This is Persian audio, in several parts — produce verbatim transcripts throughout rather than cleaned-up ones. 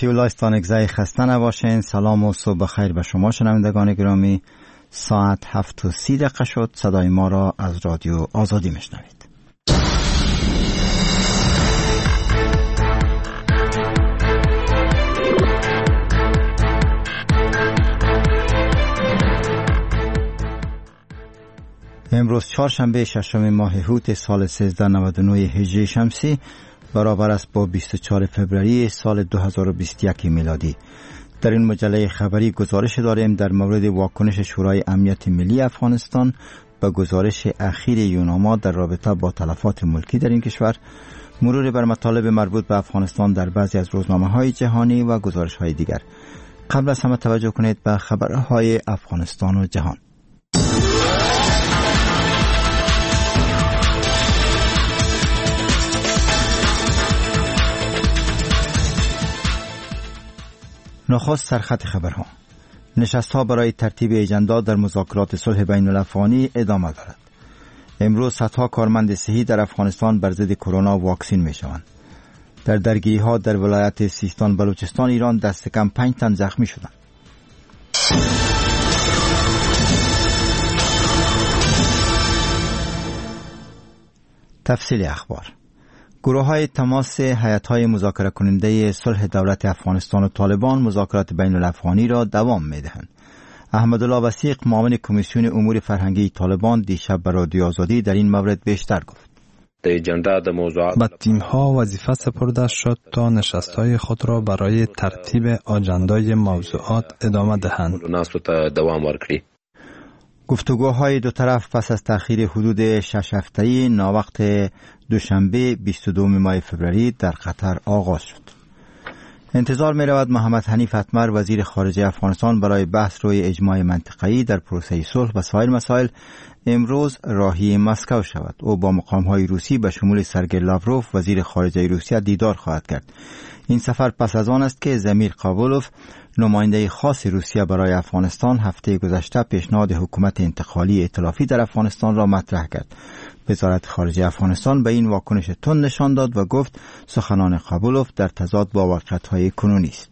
صافی الله استانگزای خسته نباشین. سلام و صبح بخیر به شما شنوندگان گرامی. ساعت هفت و سی دقیقه شد. صدای ما را از رادیو آزادی میشنوید. امروز چهارشنبه ششم ماه هوت سال سیزده نود و نه هجری شمسی برابر است با بیست و چهارم فوریه سال دو هزار و بیست و یک میلادی. در این مجله خبری گزارش داریم در مورد واکنش شورای امنیت ملی افغانستان به گزارش اخیر یوناما در رابطه با تلفات ملکی در این کشور، مرور بر مطالب مربوط به افغانستان در بعضی از روزنامه‌های جهانی و گزارش‌های دیگر. قبل از همه توجه کنید به خبرهای افغانستان و جهان. نخست سرخط خبرها. نشست‌ها برای ترتیب اجندا در مذاکرات صلح بین الافغانی ادامه دارد. امروز صدها کارمند صحی در افغانستان بر ضد کرونا واکسین می‌شوند. در درگیری‌ها در ولایت سیستان بلوچستان ایران دست کم پنج تن زخمی شدند. تفصیل اخبار. گروه های تماس هیئت های مذاکره کننده صلح دولت افغانستان و طالبان مذاکرات بین الافغانی را دوام می دهند. احمدالله وثیق معاون کمیسیون امور فرهنگی طالبان دیشب به رادیو آزادی در این مورد بیشتر گفت. به تیم ها وظیفه سپرده شد تا نشست های خود را برای ترتیب آجندای موضوعات ادامه دهند. گفتگوهای دو طرف پس از تأخیر حدود شش هفته‌ای ناوقت دوشنبه بیست و دوم ماه فوریه در قطر آغاز شد. انتظار می رود محمد حنیف اتمر وزیر خارجه افغانستان برای بحث روی اجماع منطقه‌ای در پروسه صلح و سایر مسائل امروز راهی مسکو شود. او با مقام‌های روسی به شمول سرگئی لاوروف وزیر خارجه روسیه دیدار خواهد کرد. این سفر پس از آن است که زمیر قابولوف نماینده خاص روسیه برای افغانستان هفته گذشته پیشنهاد حکومت انتقالی ائتلافی در افغانستان را مطرح کرد. وزارت خارجه افغانستان به این واکنش تند نشان داد و گفت سخنان قابولوف در تضاد با واقعیت‌های کنونی است.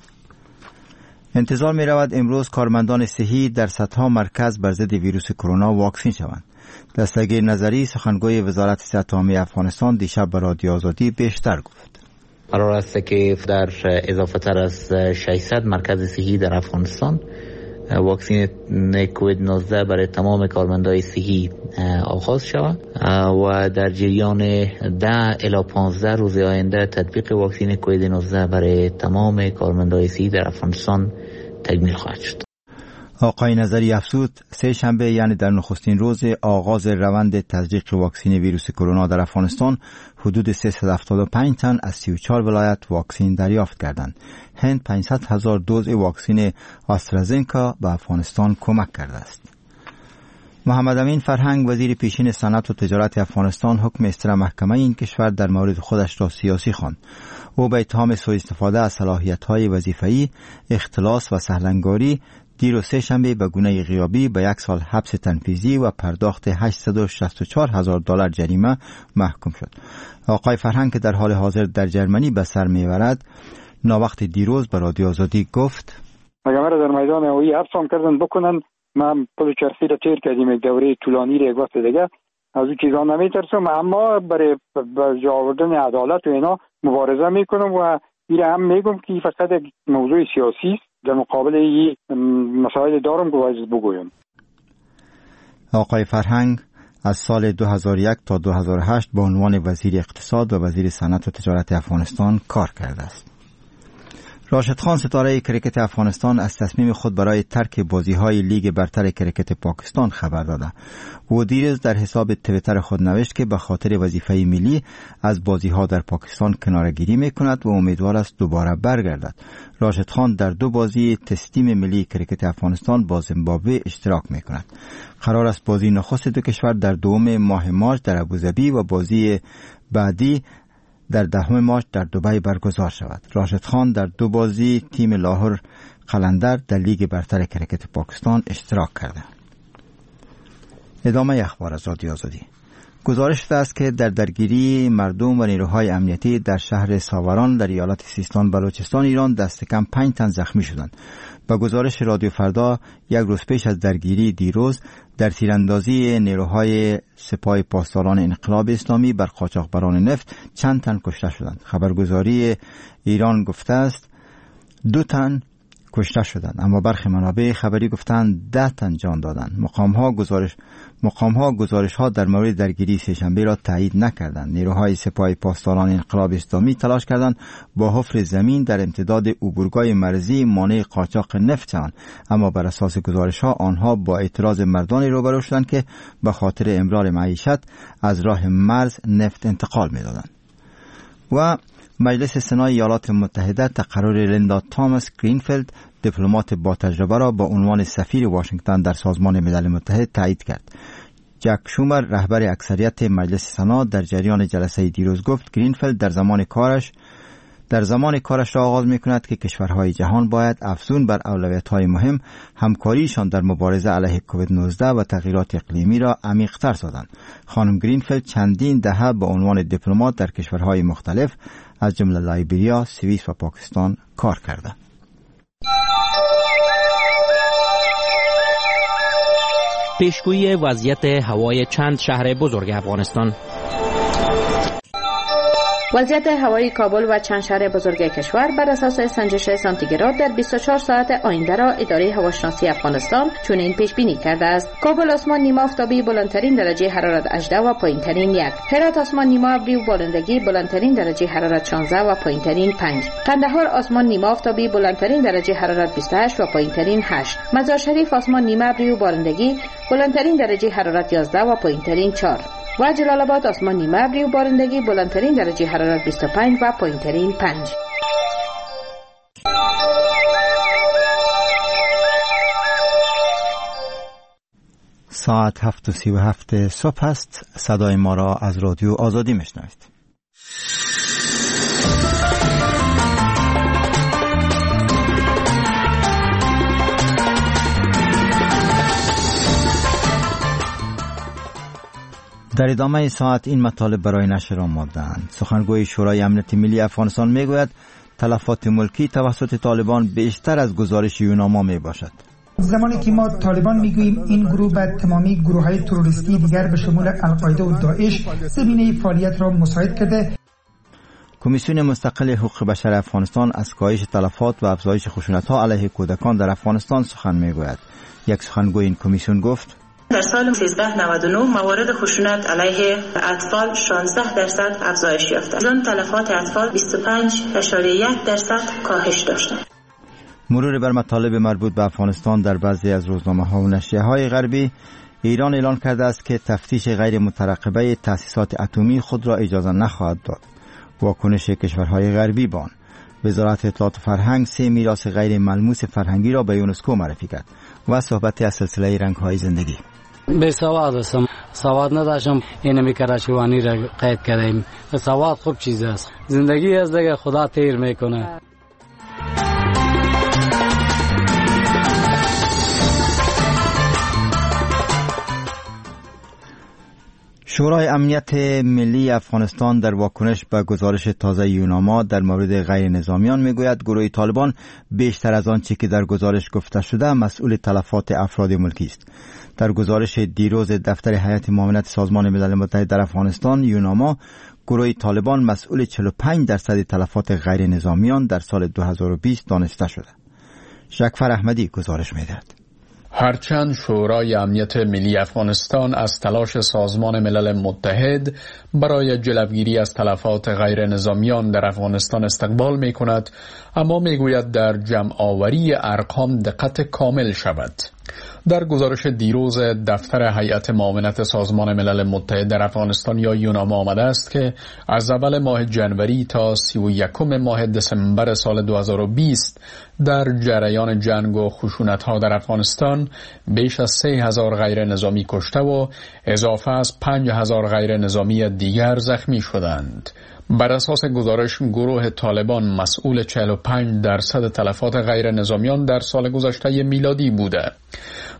انتظار می رود امروز کارمندان صحی در صدها مرکز بر ضد ویروس کرونا واکسین شوند. دستگیر نظری سخنگوی وزارت صحت عامه افغانستان دیشب به رادیو آزادی بیشتر گفت. قرار است که در اضافه تر از ششصد مرکز صحی در افغانستان واکسین کووید نوزده برای تمام کارمندان صحی آغاز شود و در جریان ده الی پانزده روز آینده تطبیق واکسین کووید نوزده برای تمام کارمندان صحی در افغانستان تکمیل خواهد شد. آقای نظری افزود سه شنبه یعنی در نخستین روز آغاز روند تزریق واکسن ویروس کرونا در افغانستان حدود سیصد و هفتاد و پنج تن از سی و چهار ولایت واکسن دریافت کردند. هند پانصد هزار دوز واکسن آسترازنکا به افغانستان کمک کرده است. محمد امین فرهنگ وزیر پیشین صنعت و تجارت افغانستان حکم اصدار محکمه این کشور در مورد خودش را سیاسی خواند. او به اتهام سوء استفاده از صلاحیت‌های وظیفه‌ای، اختلاس و سهلنگاری دیروز سه شنبه به گونه غیابی به یک سال حبس تنفیذی و پرداخت هشتصد و شصت و چهار هزار دلار جریمه محکوم شد. آقای فرهنگ که در حال حاضر در جرمنی به سر می‌برد، ناوقت دیروز به رادیو آزادی گفت: اگر مرا در میدان هوایی حبسم کردن بکنن، من پل چرخی را تیر کردیم یک دوره طولانی را یک وقت دیگه، از این چیزا نمیترسم، اما برای جا آوردن عدالت و اینا مبارزه میکنم و این هم میگم که فقط یک موضوع سیاسی است در مقابل این مسائل دارم که باید بگویم. آقای فرهنگ از سال دو هزار و یک تا دو هزار و هشت به عنوان وزیر اقتصاد و وزیر صنعت و تجارت افغانستان کار کرده است. راشد خان ستاره کرکت افغانستان از تصمیم خود برای ترک بازی‌های لیگ برتر کرکت پاکستان خبر داده. او دیروز در حساب توییتر خود نوشت که به خاطر وظیفه ملی از بازی‌ها در پاکستان کناره‌گیری می‌کند و امیدوار است دوباره برگردد. راشد خان در دو بازی تست تیم ملی کرکت افغانستان با زیمبابوه اشتراک می‌کند. قرار است بازی نخست دو کشور در دوم ماه مارس در ابوظبی و بازی بعدی در دهم مارس در دبی برگزار شود. راشد خان در دو بازی تیم لاهور قلندر در لیگ برتر کرکت پاکستان اشتراک کرده. ادامه اخبار از رادیو آزادی. گزارش شده است که در درگیری مردم و نیروهای امنیتی در شهر ساوران در ایالت سیستان بلوچستان ایران دست کم پنج تن زخمی شدند. با گزارش رادیو فردا یک روز پیش از درگیری دیروز در تیراندازی نیروهای سپاه پاسداران انقلاب اسلامی بر قاچاقبران نفت چند تن کشته شدند. خبرگزاری ایران گفته است دو تن کشته شدند، اما برخی منابع خبری گفتند ده تن جان دادند. مقام ها گزارش مقام ها گزارش ها در مورد درگیری سه‌شنبه را تایید نکردند. نیروهای سپاه پاسداران انقلاب اسلامی تلاش کردند با حفر زمین در امتداد عبورگاه مرزی مانع قاچاق نفت شوند، اما بر اساس گزارش ها آنها با اعتراض مردانی روبرو شدند که به خاطر امرار معیشت از راه مرز نفت انتقال می‌دادند. و مجلس سنای ایالات متحده تقرر لیندا تامس گرینفیلد دیپلمات با تجربه را با عنوان سفیر واشنگتن در سازمان ملل متحد تایید کرد. جک شومر رهبر اکثریت مجلس سنا در جریان جلسه دیروز گفت گرینفیلد در زمان کارش در زمان کارش را آغاز می‌کند که کشورهای جهان باید افزون بر اولویت‌های مهم همکاریشان در مبارزه علیه کووید نوزده و تغییرات اقلیمی را عمیق‌تر سازند. خانم گرینفیلد چندین دهه به عنوان دیپلمات در کشورهای مختلف از جمله لایبریا، سوئیس و پاکستان کار کرده. پیشگویی وضعیت هوای چند شهر بزرگ افغانستان. وضعیت هوایی کابل و چند شهر بزرگ کشور بر اساس سنجش سانتیگراد در بیست و چهار ساعت آینده را اداره هواشناسی افغانستان چنین پیش بینی کرده است. کابل آسمان نیمه آفتابی بلندترین درجه حرارت هجده و پایینترین یک. هرات آسمان نیمه ابری و بالندگی بلندترین درجه حرارت شانزده و پایینترین پنج. قندهار آسمان نیمه آفتابی بلندترین درجه حرارت بیست و هشت و پایینترین هشت. مزار شریف آسمان نیمه ابری و بالندگی بلندترین درجه حرارت یازده و پایینترین چهار. و جلال آباد آسمان نیمه ابری و بارندگی بلندترین درجه حرارت بیست و پنج و پایینترین پنج. ساعت هفت و سی و هفت صبح است. صدای ما را از رادیو آزادی میشنوید. در ادامه ساعت این مطالب برای نشر آماده‌اند. سخنگوی شورای امنیت ملی افغانستان میگوید تلفات ملکی توسط طالبان بیشتر از گزارش یوناما می باشد. زمانی که ما طالبان میگوییم این گروه به تمامی گروه‌های تروریستی دیگر به شمول القاعده و داعش زمینه فعالیت را مساعد کرده. کمیسیون مستقل حقوق بشر افغانستان از کاهش تلفات و افزایش خشونت‌ها علیه کودکان در افغانستان سخن میگوید. یک سخنگوی این کمیسیون گفت در سال سیزده نود و نه موارد خشونت علیه اطفال شانزده درصد افزایش یافت. از آن تلفات اطفال بیست و پنج ممیز یک درصد کاهش داشت. مرور بر مطالب مربوط به افغانستان در بعضی از روزنامه‌ها و نشریه‌های غربی، ایران اعلان کرده است که تفتیش غیر مترقبه تأسیسات اتمی خود را اجازه نخواهد داد. واکنش کشورهای غربی به آن، وزارت اطلاعات و فرهنگ سه میراث غیر ملموس فرهنگی را به یونسکو معرفی کرد. و صحبت از سلسله رنگ‌های زندگی. به سواد هستم، سواد نداشتم، اینمی کراشیوانی را قید کردیم. سواد خوب چیز است، زندگی از دیگه خدا تیر میکنه. شورای امنیت ملی افغانستان در واکنش به گزارش تازه یوناما در مورد غیر نظامیان میگوید گروه طالبان بیشتر از آنچه که در گزارش گفته شده مسئول تلفات افراد ملکی است. در گزارش دیروز دفتر هیئت معاونت سازمان ملل متحد در افغانستان یوناما، گروه طالبان مسئول چهل و پنج درصد تلفات غیر نظامیان در سال دو هزار و بیست دانسته شده. شکفر احمدی گزارش می‌دهد. هرچند شورای امنیت ملی افغانستان از تلاش سازمان ملل متحد برای جلوگیری از تلفات غیر نظامیان در افغانستان استقبال می کند، اما می گوید در جمع آوری ارقام دقت کامل شود. در گزارش دیروز دفتر هیئت معاونت سازمان ملل متحد در افغانستان یا یوناما آمده است که از اول ماه جنوری تا سی و یکم ماه دسامبر سال دو هزار و بیست در جریان جنگ و خشونت‌ها در افغانستان بیش از سه هزار غیر نظامی کشته و اضافه از پنج هزار غیر نظامی دیگر زخمی شدند. بر اساس گزارش گروه طالبان مسئول چهل و پنج درصد تلفات غیر نظامیان در سال گذشته میلادی بوده.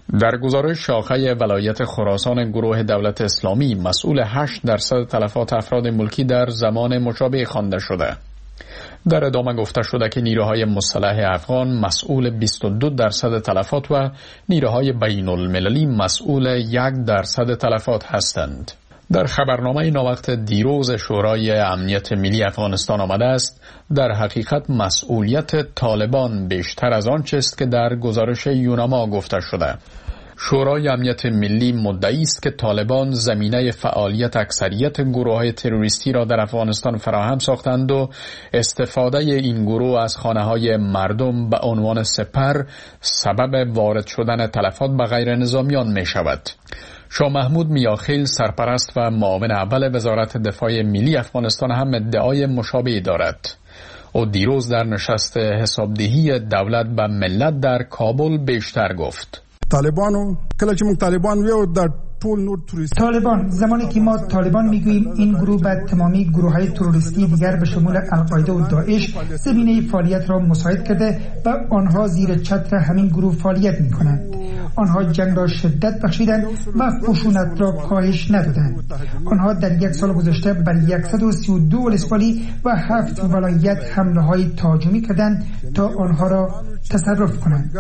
در گزارش شاخه ولایت خراسان گروه دولت اسلامی مسئول هشت درصد تلفات افراد ملکی در زمان مشابه خوانده شده. در ادامه گفته شده که نیروهای مسلح افغان مسئول بیست و دو درصد تلفات و نیروهای بین المللی مسئول یک درصد تلفات هستند. در خبرنامه ناوقت دیروز شورای امنیت ملی افغانستان آمده است در حقیقت مسئولیت طالبان بیشتر از آنچه است که در گزارش یوناما گفته شده. شورای امنیت ملی مدعی است که طالبان زمینه فعالیت اکثریت گروه‌های تروریستی را در افغانستان فراهم ساختند و استفاده این گروه از خانه‌های مردم به عنوان سپر سبب وارد شدن تلفات به غیر نظامیان می شود. شاه محمود میاخیل سرپرست و معاون اول وزارت دفاع ملی افغانستان هم ادعای مشابه دارد. او دیروز در نشست حسابدهی دولت به ملت در کابل بیشتر گفت. طالبانو کله چې موږ طالبان ویو در ټول نور توریست طالبان زمانی که ما طالبان میگوییم این گروه به تمامی گروه‌های تروریستی دیگر به شمول القاعده و داعش زمینه فعالیت را مساعد کرده و آنها زیر چتر همین گروه فعالیت میکنند. آنها جنگ را شدت بخشیدند و خشونت را کاهش ندادند. آنها در یک سال گذشته بر صد و سی و دو ولسوالی و هفت ولایت حمله های تهاجمی کردند تا آنها را تصرف کنند.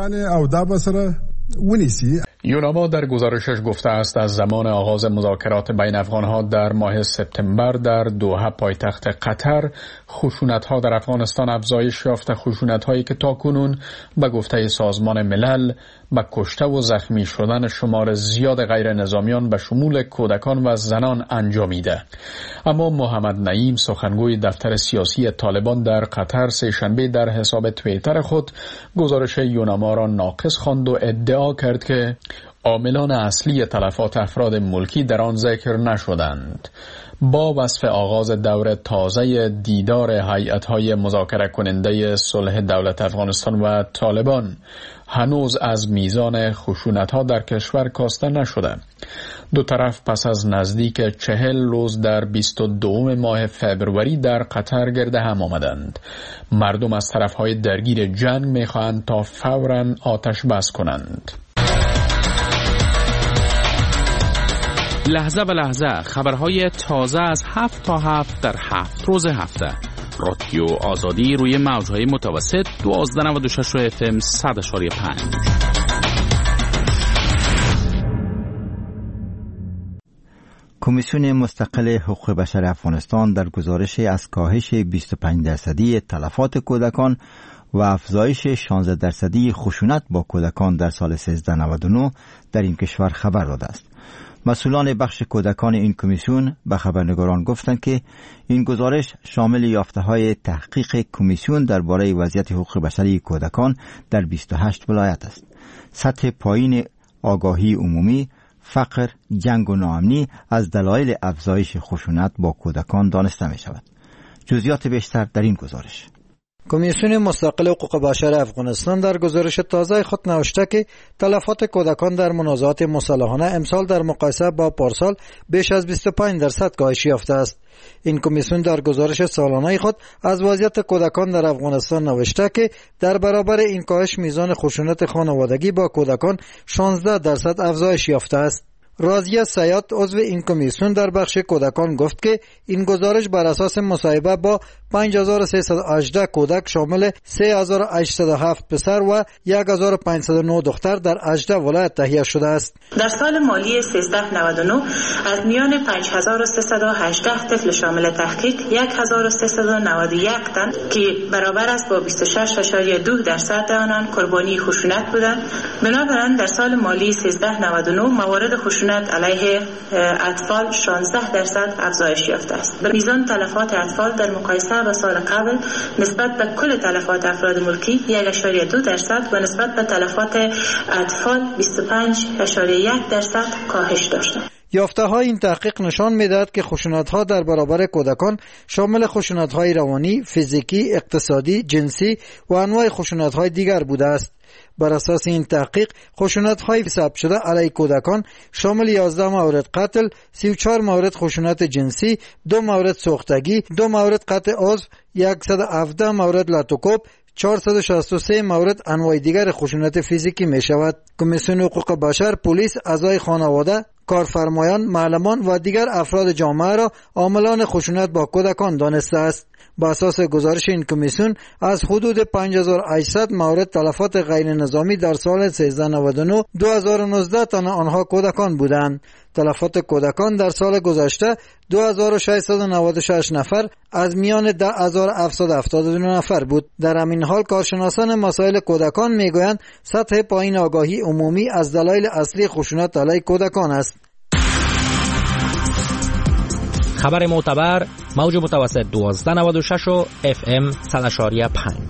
یوناما در گزارشش گفته است از زمان آغاز مذاکرات بین افغانها در ماه سپتامبر در دوحه پایتخت قطر خشونت‌ها در افغانستان افزایش یافته، خشونت‌هایی که تاکنون به گفته سازمان ملل به کشته و زخمی شدن شمار زیاد غیر نظامیان به شمول کودکان و زنان انجامیده. اما محمد نعیم سخنگوی دفتر سیاسی طالبان در قطر سه‌شنبه در حساب توییتر خود گزارش یوناما را ناقص خواند و ادعا کرد که عاملان اصلی تلفات افراد ملکی در آن ذکر نشدند. با وصف آغاز دور تازه دیدار هیئت‌های مذاکره کننده صلح دولت افغانستان و طالبان هنوز از میزان خشونت‌ها در کشور کاسته نشده. دو طرف پس از نزدیک چهل روز در بیست و دو ماه فبروری در قطر گرد هم آمدند. مردم از طرف‌های درگیر جنگ می‌خواهند تا فوراً آتش بس کنند. لحظه به لحظه خبرهای تازه از هفت تا هفت در هفت روز هفته. رادیو آزادی روی موجهای متوسط دوازده نود و شش اف ام صد اشاری پنج. کمیسیون مستقل حقوق بشر افغانستان در گزارش از کاهش بیست و پنج درصدی تلفات کودکان و افزایش شانزده درصدی خشونت با کودکان در سال سیزده نود و نه در این کشور خبر داده است. مسئولان بخش کودکان این کمیسیون به خبرنگاران گفتند که این گزارش شامل یافته‌های تحقیق کمیسیون درباره وضعیت حقوق بشری کودکان در بیست و هشت ولایت است. سطح پایین آگاهی عمومی، فقر، جنگ و ناامنی از دلایل افزایش خشونت با کودکان دانسته می شود. جزئیات بیشتر در این گزارش. کمیسیون مستقل حقوق بشر افغانستان در گزارش تازه خود نوشته که تلفات کودکان در منازعات مسلحانه امسال در مقایسه با پارسال بیش از بیست و پنج درصد کاهش یافته است. این کمیسیون در گزارش سالانه خود از وضعیت کودکان در افغانستان نوشته که در برابر این کاهش میزان خشونت خانوادگی با کودکان شانزده درصد افزایش یافته است. راضیه سیاد عضو این کمیسیون در بخش کودکان گفت که این گزارش بر اساس مصاحبه با پنج هزار و سیصد و هجده کودک شامل سه هزار و هشتصد و هفت پسر و یک هزار و پانصد و نه دختر در هجده ولایت تهیه شده است. در سال مالی سیزده نود و نه از میان پنج هزار و سیصد و هجده طفل شامل تحقیق یک هزار و سیصد و نود و یک تن که برابر است با بیست و شش اشاریه دو درصد آنان قربانی خشونت بودند. بنابراین در سال مالی سیزده نود و نه موارد خشونت علیه اطفال شانزده درصد افزایش یافته است. میزان تلفات اطفال در مقایسه با سال قبل نسبت به کل تلفات افراد ملکی یک اشاریه دو درصد و نسبت به تلفات اطفال بیست و پنج اشاریه یک درصد کاهش داشته. یافته های این تحقیق نشان می‌دهد که خشونت ها در برابر کودکان شامل خشونت های روانی، فیزیکی، اقتصادی، جنسی و انواع خشونت های دیگر بوده است. بر اساس این تحقیق خشونت های ثبت شده علیه کودکان شامل یازده مورد قتل، سی و چهار مورد خشونت جنسی، دو مورد سوختگی، دو مورد قطع عضو، صد و هفده مورد لاتوکوب، چهارصد و شصت و سه مورد انواع دیگر خشونت فیزیکی می شود. کمیسیون حقوق بشر، پلیس، اعضای خانواده، کارفرمایان، معلمان و دیگر افراد جامعه را عاملان خشونت با کودکان دانسته است. با اساس گزارش این کمیسیون از حدود پنج هزار و هشتصد مورد تلفات غیر نظامی در سال سیزده نود و نه دو هزار و نوزده تن آنها کودکان بودند. تلفات کودکان در سال گذشته دو هزار و ششصد و نود و شش نفر از میان ده هزار و هفتصد و هفتاد و دو نفر بود. در همین حال کارشناسان مسائل کودکان میگویند سطح پایین آگاهی عمومی از دلایل اصلی خشونت علیه کودکان است. خبر معتبر موج متوسط دوازده نود و شش و اف ام صد و شش و پنج.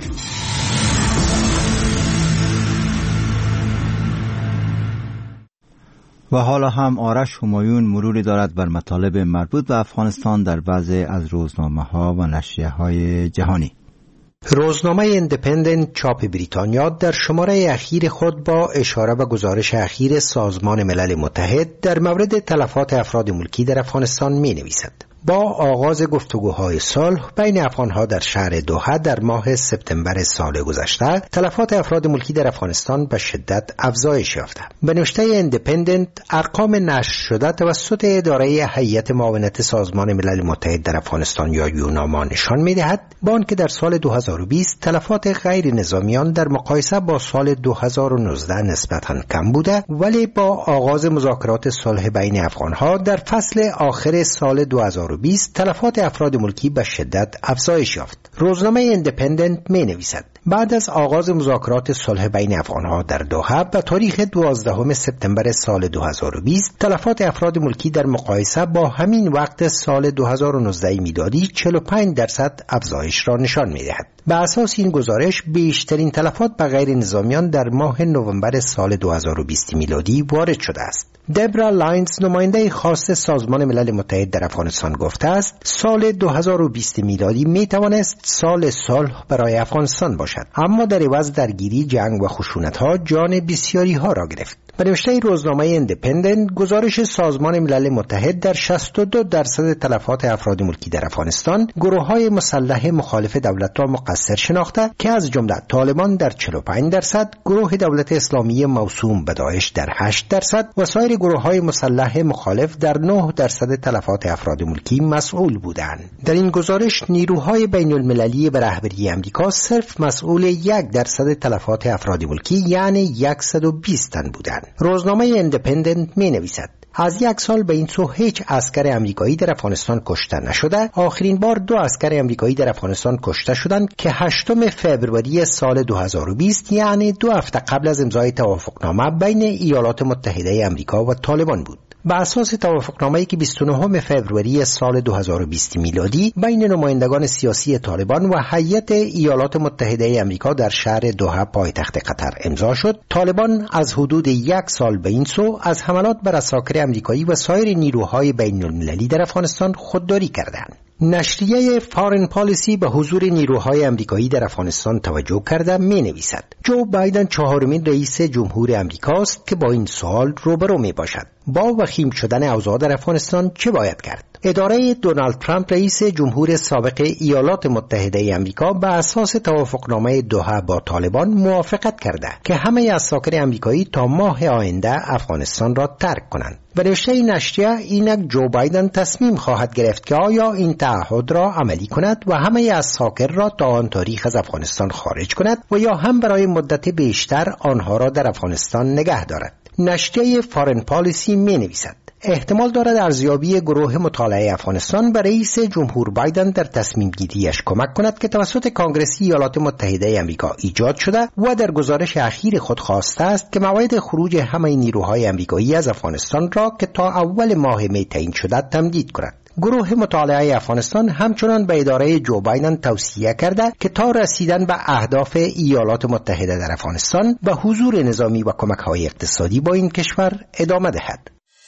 و حالا هم آرش همایون مروری دارد بر مطالب مربوط به افغانستان در بعضی از روزنامه ها و نشریه های جهانی. روزنامه ایندیپندنت چاپ بریتانیا در شماره اخیر خود با اشاره به گزارش اخیر سازمان ملل متحد در مورد تلفات افراد ملکی در افغانستان می نویسد: با آغاز گفتگوهای صلح بین افغانها در شهر دوحه در ماه سپتامبر سال گذشته، تلفات افراد ملکی در افغانستان به شدت افزایش یافته. به نوشته ایندیپندنت، ارقام نشر شده توسط اداره هیئت معاونت سازمان ملل متحد در افغانستان یا یوناما نشان می‌دهد با آنکه در سال دو هزار و بیست تلفات غیر نظامیان در مقایسه با سال دو هزار و نوزده نسبتاً کم بوده، ولی با آغاز مذاکرات صلح بین افغانها در فصل آخر سال دو هزار و بیست تلفات افراد ملکی به شدت افزایش یافت. روزنامه ایندیپندنت می نویسد: بعد از آغاز مذاکرات صلح بین افغانها در دوحه به تاریخ دوازدهم سپتامبر سال دو هزار و بیست، تلفات افراد ملکی در مقایسه با همین وقت سال دو هزار و نوزده میلادی چهل و پنج درصد افزایش را نشان می دهد. به اساس این گزارش بیشترین تلفات به غیر نظامیان در ماه نوامبر سال دو هزار و بیست میلادی وارد شده است. دبرا لاینز، نماینده خاص سازمان ملل متحد در افغانستان، گفته است سال دو هزار و بیست میلادی می توانست سال صلح برای افغانستان باشد، اما در عوض درگیری، جنگ و خشونت ها جان بسیاری ها را گرفت. به نوشته روزنامه ایندیپندنت، گزارش سازمان ملل متحد در شصت و دو درصد تلفات افراد ملکی در افغانستان گروه‌های مسلح مخالف دولت را مقصر شناخته که از جمله طالبان در چهل و پنج درصد، گروه دولت اسلامی موسوم به داعش در هشت درصد و سایر گروه‌های مسلح مخالف در نه درصد تلفات افراد ملکی مسئول بودند. در این گزارش نیروهای بین المللی به رهبری آمریکا صرف مسئول یک درصد تلفات افراد ملکی یعنی صد و بیست تن بودند. روزنامه ایندیپندنت می نویسد: از یک سال به این سو هیچ عسکر امریکایی در افغانستان کشته نشده. آخرین بار دو عسکر امریکایی در افغانستان کشته شدند که هشتم فوریه سال دو هزار و بیست، یعنی دو هفته قبل از امضای توافقنامه بین ایالات متحده آمریکا و طالبان بود. بر اساس توافقنامه‌ای که بیست و نهم فوریه سال دو هزار و بیست میلادی بین نمایندگان سیاسی طالبان و هیئت ایالات متحده آمریکا در شهر دوحه پایتخت قطر امضا شد، طالبان از حدود یک سال به این سو از حملات بر عساکر آمریکایی و سایر نیروهای بین المللی در افغانستان خودداری کردند. نشریه فارن پالیسی به حضور نیروهای آمریکایی در افغانستان توجه کرده می نویسد: جو بایدن چهارمین رئیس جمهور آمریکاست که با این سوال روبرو می باشد: با وخیم شدن اوضاع در افغانستان چه باید کرد؟ اداره دونالد ترامپ رئیس جمهور سابق ایالات متحده آمریکا به اساس توافقنامه دوحه با طالبان موافقت کرده که همه عساکر آمریکایی تا ماه آینده افغانستان را ترک کنند. و نوشته نشریه اینک جو بایدن تصمیم خواهد گرفت که آیا این تعهد را عملی کند و همه عساکر را تا آن تاریخ از افغانستان خارج کند و یا هم برای مدت بیشتر آنها را در افغانستان نگه دارد. نشریه فارن پالیسی می نویسد: احتمال دارد ارزیابی گروه مطالعه افغانستان به رئیس جمهور بایدن در تصمیم گیریش کمک کند که توسط کانگرس ایالات متحده آمریکا ایجاد شده و در گزارش اخیر خود خواسته است که موعد خروج همه نیروهای آمریکایی از افغانستان را که تا اول ماه می تعیین شده تمدید کند. گروه مطالعه افغانستان همچنان به اداره جو بایدن توصیه کرده که تا رسیدن به اهداف ایالات متحده در افغانستان به حضور نظامی و کمک‌های اقتصادی با این کشور ادامه دهد.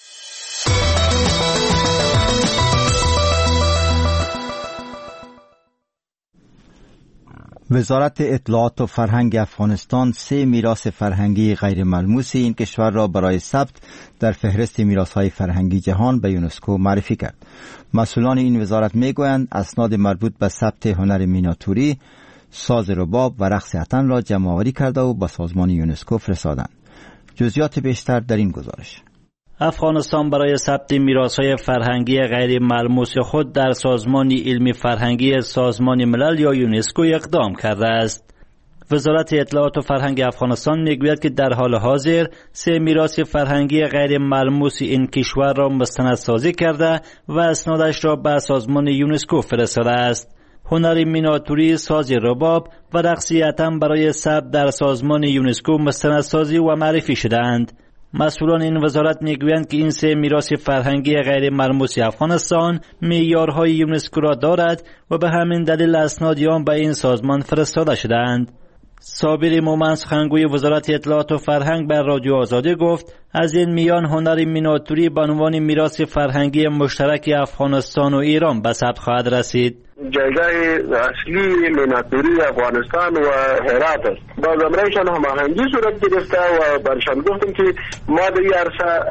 وزارت اطلاعات و فرهنگ افغانستان سه میراث فرهنگی غیر ملموس این کشور را برای ثبت در فهرست میراث‌های فرهنگی جهان به یونسکو معرفی کرد. مسئولان این وزارت میگویند اسناد مربوط به ثبت هنر میناتوری، ساز رباب و رقص اتن را جمع‌آوری کرده و به سازمان یونسکو فرستادند. جزئیات بیشتر در این گزارش. افغانستان برای ثبت میراث‌های فرهنگی غیر ملموس خود در سازمان علمی فرهنگی سازمان ملل یا یونسکو اقدام کرده است. وزارت اطلاعات و فرهنگ افغانستان میگوید که در حال حاضر سه میراث فرهنگی غیر ملموس این کشور را مستندسازی کرده و اسنادش را به سازمان یونسکو فرستاده است. هنر میناتوری، ساز رباب و رقص اتن برای ثبت در سازمان یونسکو مستندسازی و معرفی شدند. مسئولان این وزارت میگویند که این سه میراث فرهنگی غیر ملموس افغانستان معیارهای یونسکو را دارد و به همین دلیل اسناد آن به این سازمان فرستاده شدند. صابر مومن سخنگوی وزارت اطلاعات و فرهنگ بر رادیو آزادی گفت از این میان هنر میناتوری به عنوان میراث فرهنگی مشترک افغانستان و ایران به ثبت خواهد رسید. جایگاه اصلی میناتوری افغانستان و هرات است. با زمرهشان هماهنگی صورت گرفته و برشان گفتیم که ما در این عرصه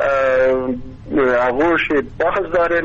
آغوش بحث داریم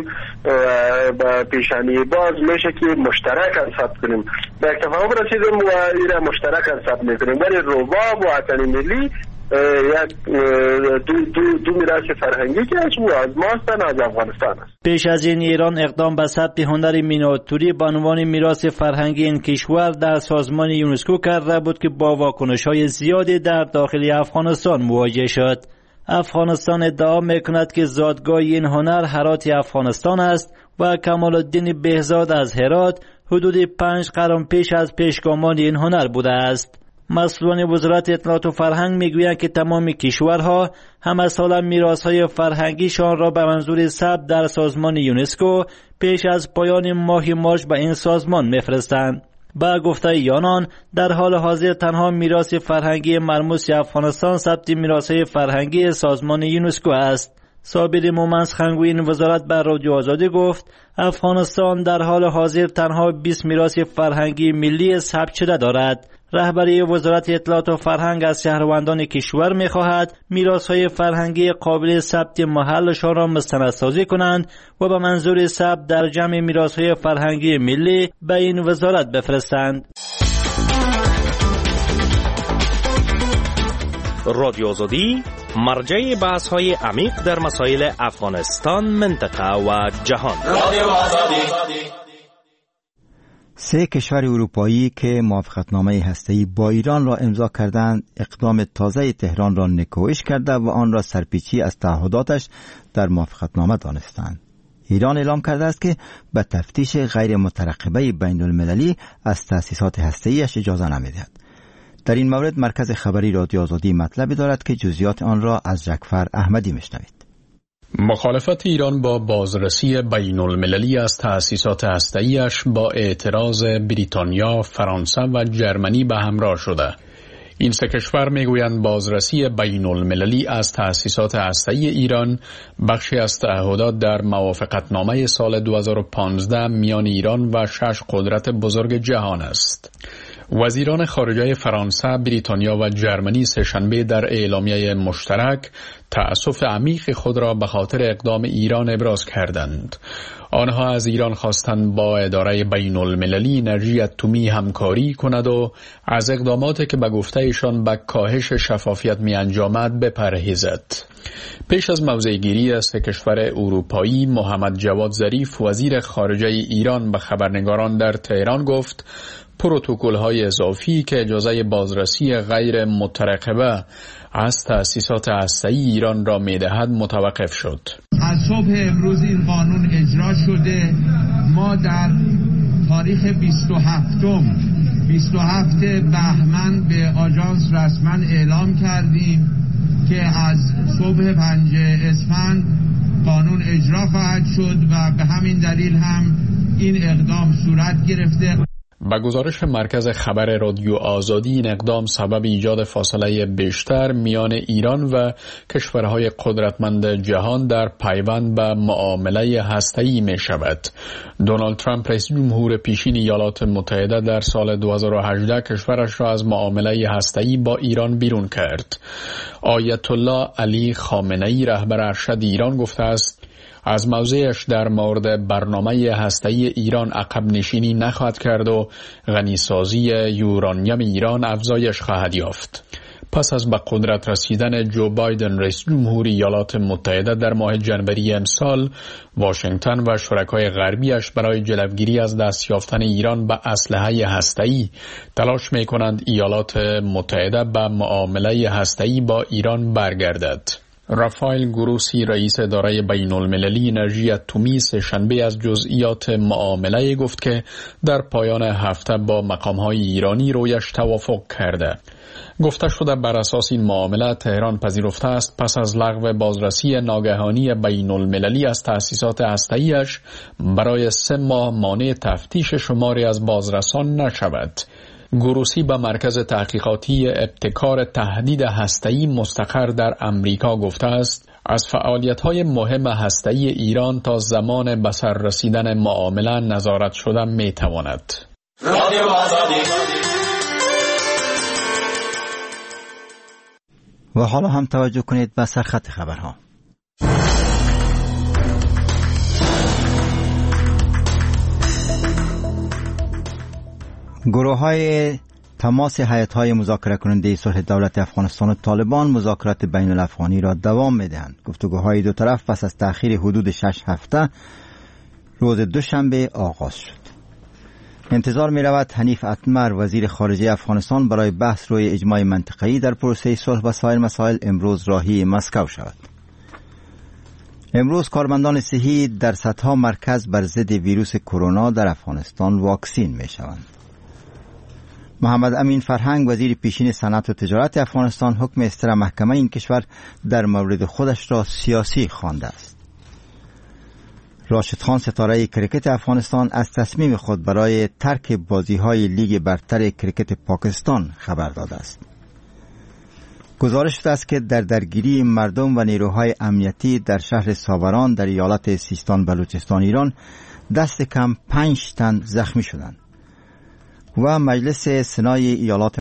و پیشانی باز میشه که مشترک ثبت کنیم. به اتفاق رسیدیم و ایره مشترک ثبت میکنیم. ولی رباب و اتن ملی یک دو, دو, دو میراث فرهنگی که از او از ماستن از افغانستان است. پیش از این ایران اقدام به ثبت هنر میناتوری به عنوان میراث فرهنگی این کشور در سازمان یونسکو کرده بود که با واکنش‌های زیادی در داخل افغانستان مواجه شد. افغانستان ادعا میکند که زادگاه این هنر هرات افغانستان است و کمال الدین بهزاد از هرات حدود پنج قرن پیش از پیشگامان این هنر بوده است. مسئولان وزارت اطلاعات و فرهنگ میگویند که تمام کشورها همه ساله میراث‌های فرهنگیشان را به منظور ثبت در سازمان یونسکو پیش از پایان ماه مارس به این سازمان میفرستند. با گفته یانان در حال حاضر تنها میراث فرهنگی ملموس افغانستان ثبت میراث‌های فرهنگی سازمان یونسکو است. صابر مومن سخنگوی این وزارت بر رادیو آزادی گفت افغانستان در حال حاضر تنها بیست میراث فرهنگی ملی ثبت شده دارد. رهبری وزارت اطلاعات و فرهنگ از شهروندان کشور می‌خواهد میراث‌های فرهنگی قابل ثبت محلشان را مستندسازی کنند و به منظور ثبت در جمع میراث‌های فرهنگی ملی به این وزارت بفرستند. رادیو آزادی مرجع بحث‌های عمیق در مسائل افغانستان، منطقه و جهان. رادیو آزادی. سه کشور اروپایی که موافقتنامه هسته‌ای با ایران را امضا کردند، اقدام تازه تهران را نکوهش کرده و آن را سرپیچی از تعهداتش در موافقتنامه دانستند. ایران اعلام کرده است که به تفتیش غیر مترقبه بین المللی از تأسیسات هسته‌ایش اجازه نمی‌دهد. در این مورد مرکز خبری رادیو آزادی مطلبی دارد که جزئیات آن را از جعفر احمدی میشنوید. مخالفت ایران با بازرسی بین المللی از تأسیسات هسته‌ایش با اعتراض بریتانیا، فرانسه و جرمنی به همراه شده. این سه کشور میگویند بازرسی بین المللی از تأسیسات هسته‌ای ایران بخشی از تعهدات در موافقتنامه سال دو هزار و پانزده میان ایران و شش قدرت بزرگ جهان است. وزیران خارجه فرانسه، بریتانیا و جرمنی سه‌شنبه در اعلامیه مشترک تأسف عمیق خود را به خاطر اقدام ایران ابراز کردند. آنها از ایران خواستند با اداره بین المللی انرژی اتمی همکاری کند و از اقداماتی که به گفته ایشان به کاهش شفافیت می انجامد بپرهیزد. پیش از موضع‌گیری از کشور اروپایی، محمد جواد ظریف وزیر خارجه ایران به خبرنگاران در تهران گفت پروتکل‌های اضافی که اجازه بازرسی غیر مترقبه از تأسیسات هسته‌ای ایران را می‌دهد متوقف شد. از صبح امروز این قانون اجرا شده. ما در تاریخ بیست و هفتم بیست و هفت بهمن به آژانس رسما اعلام کردیم که از صبح پنج اسفند قانون اجرا خواهد شد و به همین دلیل هم این اقدام صورت گرفته. با گزارش مرکز خبر رادیو آزادی، این اقدام سبب ایجاد فاصله بیشتر میان ایران و کشورهای قدرتمند جهان در پیوند به معامله هسته‌ای می شود. دونالد ترامپ رئیس جمهور پیشین ایالات متحده در سال دو هزار و هجده کشورش را از معامله هسته‌ای با ایران بیرون کرد. آیت الله علی خامنه‌ای رهبر ارشد ایران گفته است از موضعش در مورد برنامه هسته‌ای ایران عقب نشینی نخواهد کرد و غنیسازی یورانیم ایران افزایش خواهد یافت. پس از به قدرت رسیدن جو بایدن رئیس جمهوری ایالات متحده در ماه جنوری امسال، واشنگتن و شرکای غربیش برای جلوگیری از دست یافتن ایران به اسلحه هسته‌ای تلاش می‌کنند ایالات متحده به معامله هسته‌ای با ایران برگردد. رافائل گروسی رئیس اداره بین المللی انرژی اتمی سه‌شنبه از جزئیات معامله گفت که در پایان هفته با مقام‌های ایرانی رویش توافق کرده. گفته شده بر اساس این معامله تهران پذیرفته است پس از لغو بازرسی ناگهانی بین المللی از تأسیسات هسته‌ایش برای سه ماه مانع تفتیش شماری از بازرسان نشود. گروسی به مرکز تحقیقاتی ابتکار تهدید هسته‌ای مستقر در امریکا گفته است از فعالیت‌های مهم هسته‌ای ایران تا زمان به سر رسیدن معامله نظارت شده می‌تواند. و حالا هم توجه کنید به سرخط خبرها. گروه های تماس هیئت‌های مذاکره کننده صلح دولت افغانستان و طالبان مذاکرات بین الافغانی را دوام می‌دهند. گفتگوهای دو طرف پس از تأخیر حدود شش هفته روز دوشنبه آغاز شد. انتظار می رود حنیف اتمر وزیر خارجه افغانستان برای بحث روی اجماع منطقه‌ای در پروسه صلح و سایر مسائل امروز راهی مسکو شود. امروز کارمندان صحی در صدها مرکز بر ضد ویروس کرونا در افغانستان واکسین می شوند. محمد امین فرهنگ وزیر پیشین صنعت و تجارت افغانستان حکم اصدار محکمه این کشور در مورد خودش را سیاسی خوانده است. راشد خان ستاره کرکت افغانستان از تصمیم خود برای ترک بازی‌های لیگ برتر کرکت پاکستان خبر داده است. گزارش شده است که در درگیری مردم و نیروهای امنیتی در شهر ساوران در ایالت سیستان بلوچستان ایران دست کم پنج تن زخمی شدند و مجلس سنای ایالات